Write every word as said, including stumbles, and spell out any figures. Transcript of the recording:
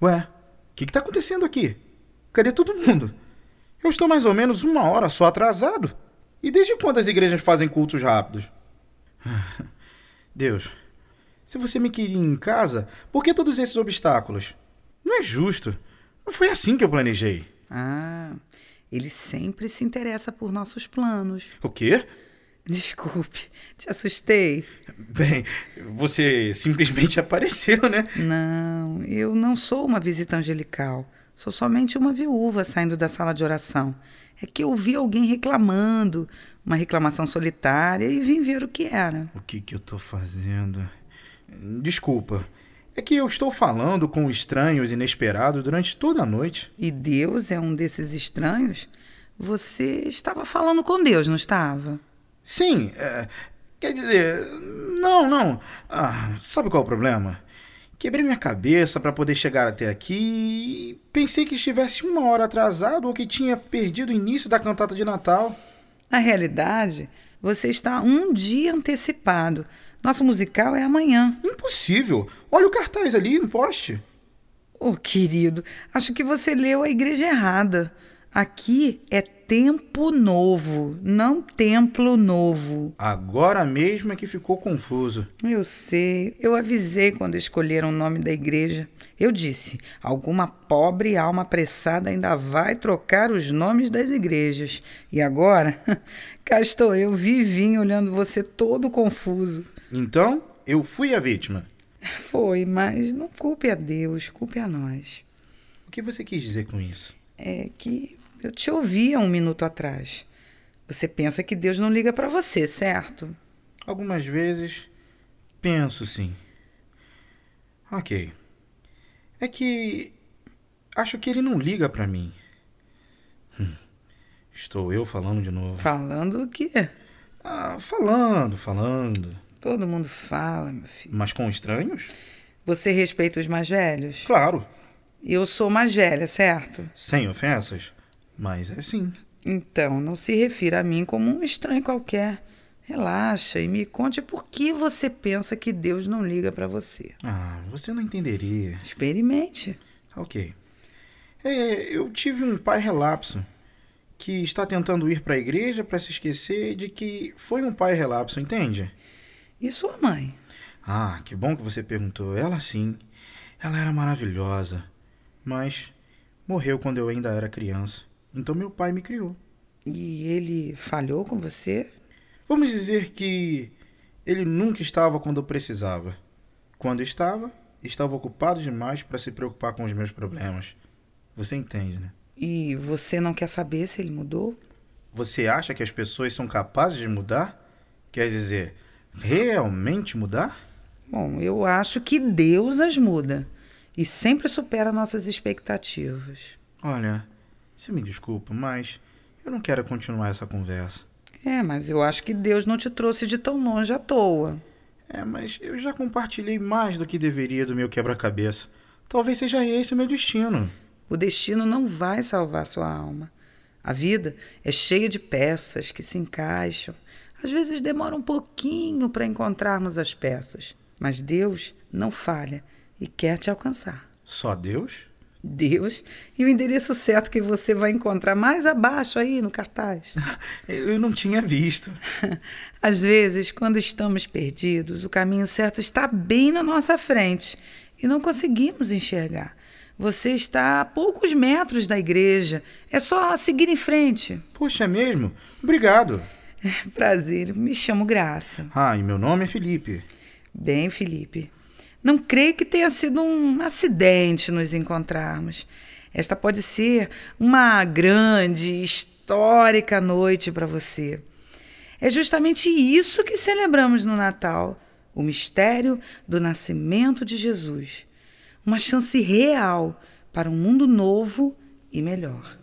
Ué, o que está acontecendo aqui? Cadê todo mundo? Eu estou mais ou menos uma hora só atrasado. E desde quando as igrejas fazem cultos rápidos? Deus, se você me queria em casa, por que todos esses obstáculos? Não é justo. Não foi assim que eu planejei. Ah, ele sempre se interessa por nossos planos. O quê? Desculpe, te assustei? Bem, você simplesmente apareceu, né? Não, eu não sou uma visita angelical. Sou somente uma viúva saindo da sala de oração. É que eu vi alguém reclamando, uma reclamação solitária, e vim ver o que era. O que que eu tô fazendo? Desculpa. É que eu estou falando com estranhos inesperados durante toda a noite. E Deus é um desses estranhos? Você estava falando com Deus, não estava? Sim, é, quer dizer, não, não. Ah, sabe qual é o problema? Quebrei minha cabeça para poder chegar até aqui e pensei que estivesse uma hora atrasado ou que tinha perdido o início da cantata de Natal. Na realidade, você está um dia antecipado. Nosso musical é amanhã. Impossível! Olha o cartaz ali no poste. Oh, querido, acho que você leu a igreja errada. Aqui é Tempo Novo, não Templo Novo. Agora mesmo é que ficou confuso. Eu sei, eu avisei quando escolheram o nome da igreja. Eu disse, alguma pobre alma apressada ainda vai trocar os nomes das igrejas. E agora, cá estou eu, vivinho, olhando você todo confuso. Então, eu fui a vítima. Foi, mas não culpe a Deus, culpe a nós. O que você quis dizer com isso? É que eu te ouvi há um minuto atrás. Você pensa que Deus não liga para você, certo? Algumas vezes, penso sim. Ok. É que acho que ele não liga para mim. Hum, estou eu falando de novo. Falando o quê? Ah, falando, falando. Todo mundo fala, meu filho. Mas com estranhos? Você respeita os mais velhos? Claro. Eu sou mais velha, certo? Sem ofensas, mas é sim. Então, não se refira a mim como um estranho qualquer. Relaxa e me conte por que você pensa que Deus não liga para você. Ah, você não entenderia. Experimente. Ok. É, eu tive um pai relapso que está tentando ir para a igreja para se esquecer de que foi um pai relapso, entende? E sua mãe? Ah, que bom que você perguntou. Ela sim. Ela era maravilhosa. Mas morreu quando eu ainda era criança. Então meu pai me criou. E ele falhou com você? Vamos dizer que ele nunca estava quando eu precisava. Quando estava, estava ocupado demais para se preocupar com os meus problemas. Você entende, né? E você não quer saber se ele mudou? Você acha que as pessoas são capazes de mudar? Quer dizer, realmente mudar? Bom, eu acho que Deus as muda e sempre supera nossas expectativas. Olha, você me desculpa, mas eu não quero continuar essa conversa. É, mas eu acho que Deus não te trouxe de tão longe à toa. É, mas eu já compartilhei mais do que deveria do meu quebra-cabeça. Talvez seja esse o meu destino. O destino não vai salvar sua alma. A vida é cheia de peças que se encaixam. Às vezes demora um pouquinho para encontrarmos as peças. Mas Deus não falha e quer te alcançar. Só Deus? Deus e o endereço certo que você vai encontrar mais abaixo aí no cartaz. Eu não tinha visto. Às vezes, quando estamos perdidos, o caminho certo está bem na nossa frente e não conseguimos enxergar. Você está a poucos metros da igreja. É só seguir em frente. Poxa, é mesmo? Obrigado. Prazer, me chamo Graça. Ah, e meu nome é Felipe. Bem, Felipe, não creio que tenha sido um acidente nos encontrarmos. Esta pode ser uma grande, histórica noite para você. É justamente isso que celebramos no Natal, o mistério do nascimento de Jesus. Uma chance real para um mundo novo e melhor.